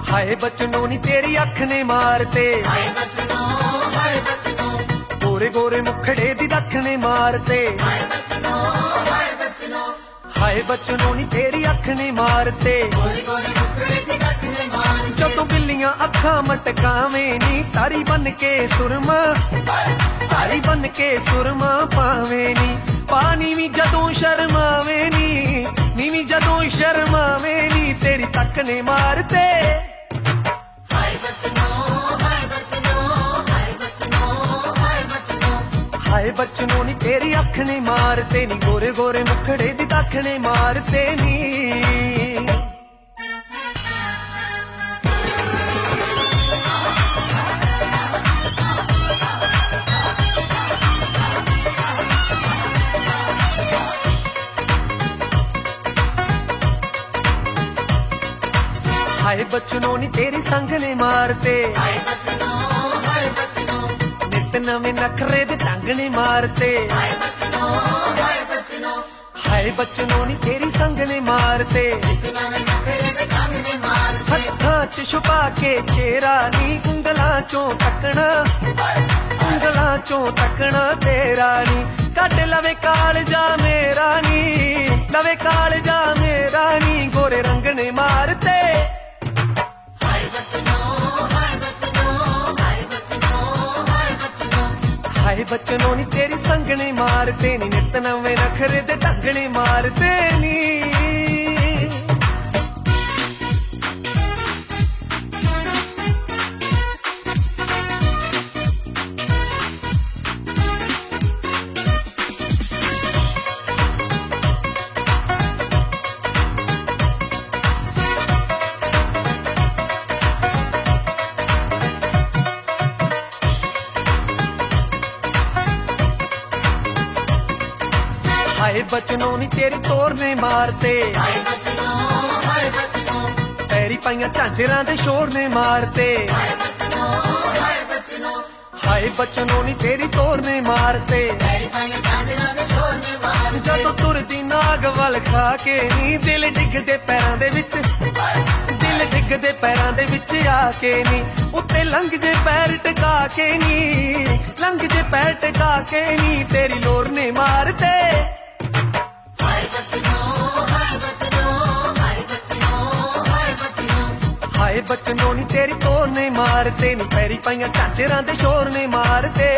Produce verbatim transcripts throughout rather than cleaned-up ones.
हाय बचनों नी तेरी अख ने मारते, हाय बचनों हाय बचनों गोरे गोरे मुखड़े दी दख ने मारते, हाय बचनों हाय बचनों हाय बचनों नी तेरी अख ने मारते, गोरे गोरे मुखड़े दी दख ने मारते। जदों बिल्लियां अखां मटकावे नी तारी बन के सुरमा, तारी बन के सुरमा पावे नी, पानी भी जदों शर्मावे नी, नीवी जदों शर्मावे नी तेरी तक ने मारते। हाय बचनों हाय बचनों हाय बचनों हाय बचनों हाय बचनों नी तेरी अख ने मारते नी, गोरे गोरे मुखड़े दी दख ने मारते नी। हाय बचनों नी तेरी संग ने मारते, हाय बचनों हाय बचनों नित नवे नखरे दे ढंग ने मारते, हाय बचनों हाय बचनों हाय बचनों नी तेरी संग ने मारते, इतना में नखरे दे ढंग ने मारते। हत्थां च छुपा के चेहरा नी उंगलां चों तकना, उंगलां चों तकना तेरा नी, कट लवे कालजा मेरा नी, लवे कालजा मेरा नी गोरे रंग ने मारते। हाय बचनों हाय बचनों हाय बचनों हाय बचनों हाय बचनों नी तेरी संग ने मारते नी, नित नवे नखरे दे ढंग ने मारते नी। हाय बचनों नी तेरी तोर ने मारते, हाय बचनों हाय बचनों पैरी पाइयां झांजरां दे शोर ने मारते, हाय बचनों हाय बचनों हाय बचनों नी तेरी तोर ने मारते, तेरी पाइयां झांजरां दे शोर ने मारते। जदों तुरदी नाग वल खा के नी दिल डिगदे पैरां दे विच, दिल डिगदे पैरां दे विच आके नी, उत्ते लंघ जे पैर टका के नी, लंघ जे पैर टका के नी तेरी लोर ने मारते। हाय बचनों हाय बचनों हाय बचनों हाय बचनों हाय बचनों नी तेरी तोर ने मारते नी, पैरी पाइयां झांजरां दे शोर ने मारते।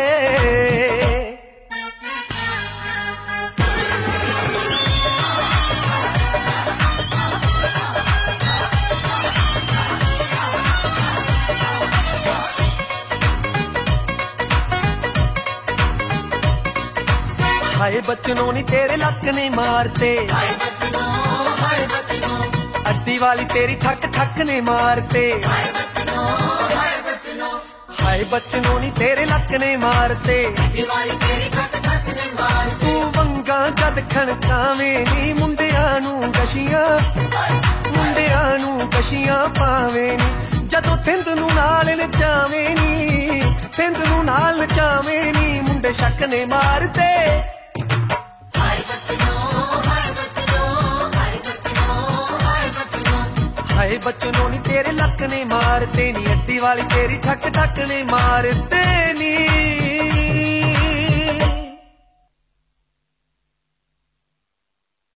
हाय बचनों नी तेरे लक ने मारते, हाय बचनों हाय बचनों अड्डी वाली तेरी ठक ठक ने मारते, हाय बचनों हाय बचनों हाय बचनों नी तेरे लक ने मारते, दीवारी तेरी ठक ठक ने मारते। तू वंगा जद खणकावे नी मुंडियां नू कशियां, मुंडियां नू कशियां पावे नी, जदों थिंद नू नाल नचावे नी, थिंद नू नाल नचावे नी मुंडे शक ने मारते। हाय बचनों हाय बचनों हाय बचनों हाय बचनों हाय बचनों नी तेरे लक ने मारते नी, अड्डी वाली तेरी ठक ठक ने मारते नी।